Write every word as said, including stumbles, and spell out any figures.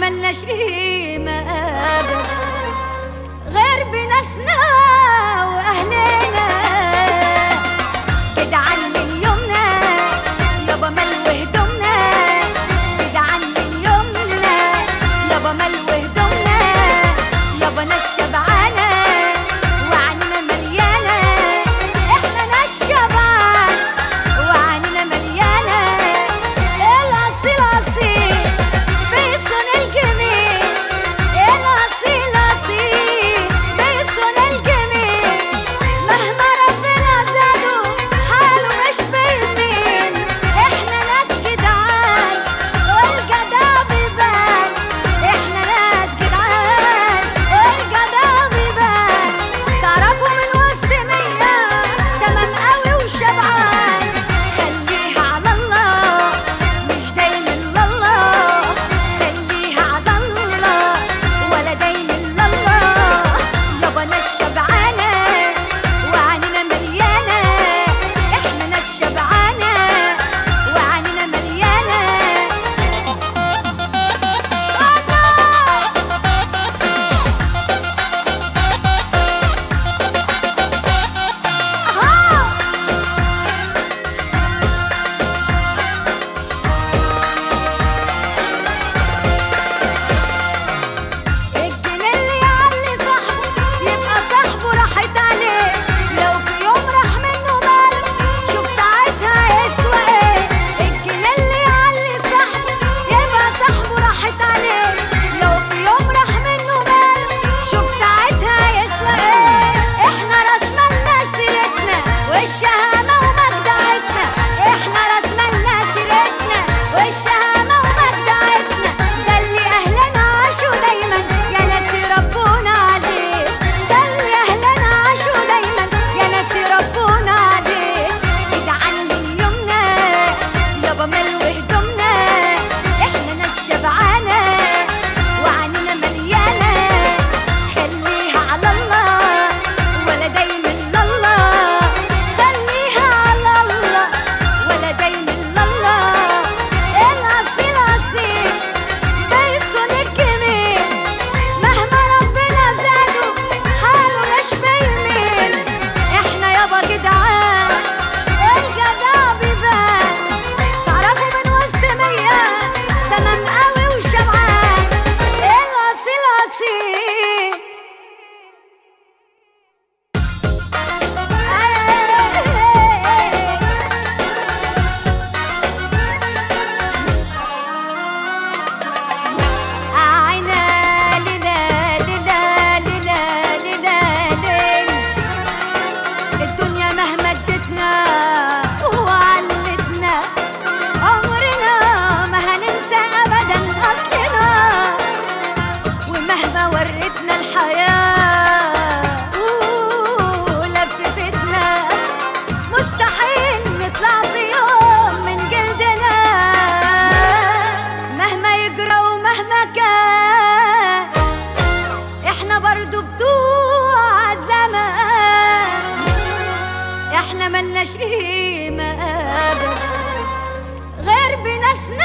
ملناش قيمة أبدا غير بناسنا وأهلنا. جدعان من يومنا يابا ملو هدومنا، جدعان من يومنا يابا ملو هدومنا، يابا ناس شبعانة وعنينا مليانة، احنا ناس شبعان وعنينا مليانة. الأصيل أصيل بيصون الجميل، الأصيل أصيل بيصون الجميل، مهما ربنا زاده حاله مش بيميل. احنا ناس جدعان والجدع بيبان، احنا ناس جدعان والجدع بيبان. تعرفوا من وسط مية تمام قوي وشبعان، خليها على الله مش دايما لله، خليها على الله ولا دايما لله. يابا ناس شبعانة وعنينا مليانة، احنا ناس شبعانة وعنينا مليانة. الجنيه اللي يعلي صاحبه يبقى صاحبه راحت عليه، لو في يوم راح منه ماله شوف ساعتها يسوى ايه. الجنيه اللي يعلي صاحبه يبقى صاحبه راحت عليه، لو في يوم راح منه ماله شوف ساعتها يسوى ايه. احنا راس مالنا سيرتنا والشهامة ومجدعتنا، احنا راس مالنا سيرتنا والشهامة ومجدعتنا. ده اللي اهلنا عاشوا دايما يا ناس ربونا عليه، ده اللي اهلنا عاشوا دايما يا ناس ربونا عليه. جدعان من يومنا يابا ملو هدومنا، احنا ناس شبعانة وعنينا مليانة، خليها على الله ولا دايما لله، خليها على الله ولا دايما لله. الأصيل أصيل بيصون الجميل، مهما ربنا زاده حاله مش بيميل. احنا يابا جدعان والجدع بيبان، تعرفوا من وسط مية تمام قوي وشبعان. الأصيل أصيل عينا ليلا ليلا ليلا ليلا ليل. الدنيا مهما ادتنا وعلتنا عمرنا ما هننسى ابدا اصلنا، ومهما ورتنا الحياة ولفتنا مستحيل نطلع في يوم من جلدنا. مهما يجرى ومهما كان احنا برضو بتوع زمان، احنا ملناش قيمة أبدا غير بناسنا